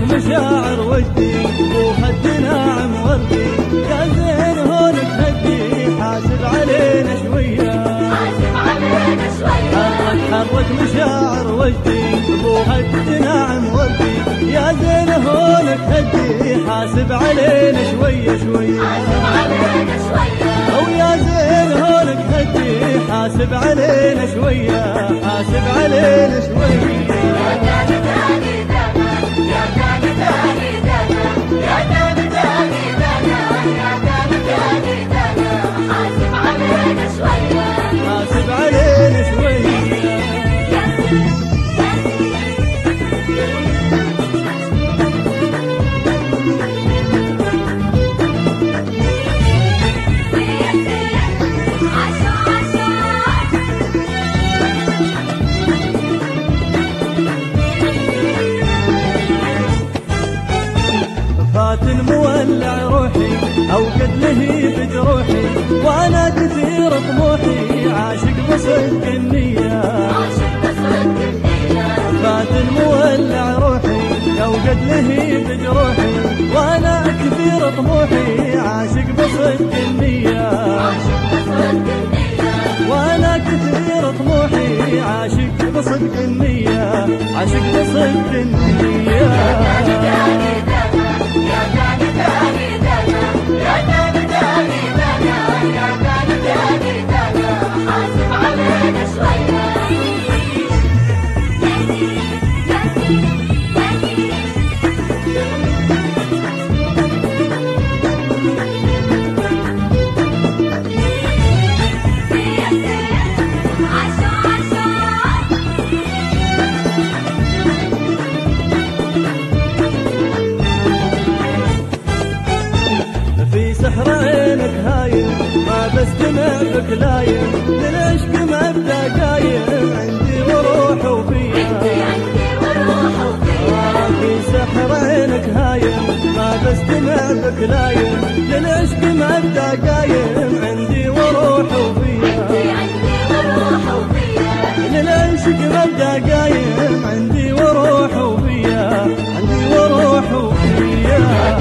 مشاعر وجدي وخد ناعم وردي، يا زين هونك هدي حاسب علينا شوية، حاسب علينا شوية. حرك مشاعر وجدي وخد ناعم وردي، يا زين هونك هدي حاسب علينا شوية شوية، حاسب علينا شوية. أو يا زين هونك هدي حاسب علينا شوية، حاسب علينا شوية. حاسب علينا شوية. فات مولع روحي أو قد لهيب جروحي، وأنا كثير طموحي عاشق بصدق النية، فات مولع روحي أو قد لهيب جروحي، وأنا كثير طموحي عاشق بصدق النية، وأنا كثير طموحي عاشق بصدق النية، عاشق بصدق النية. سحر عينك هايم ما بستمع بك لايم، للعشق مبدا قايم عندي وروح وفيا، في سحر عينك هايم ما بستمع بك لايم، للعشق مبدا قايم عندي وروح وفيا، للعشق مبدا قايم عندي وروح وفيا، عندي وروح وفيا.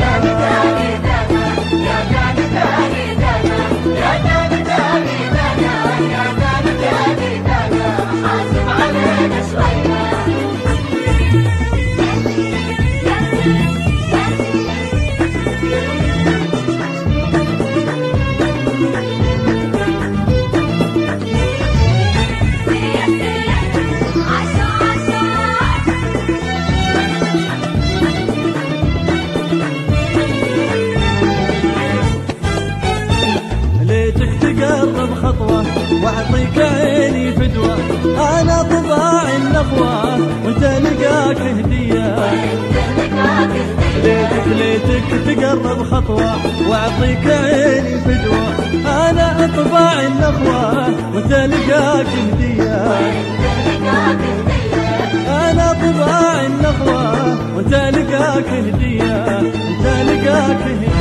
تقرب خطوة واعطيك عيني فدوة، انا طباع النخوة وانت لقاك هدية، ليتك تقرب خطوة واعطيك عيني فدوة، انا طباع النخوة وانت لقاك هدية، انا طباع النخوة وانت لقاك هدية، انت لقاك هدية.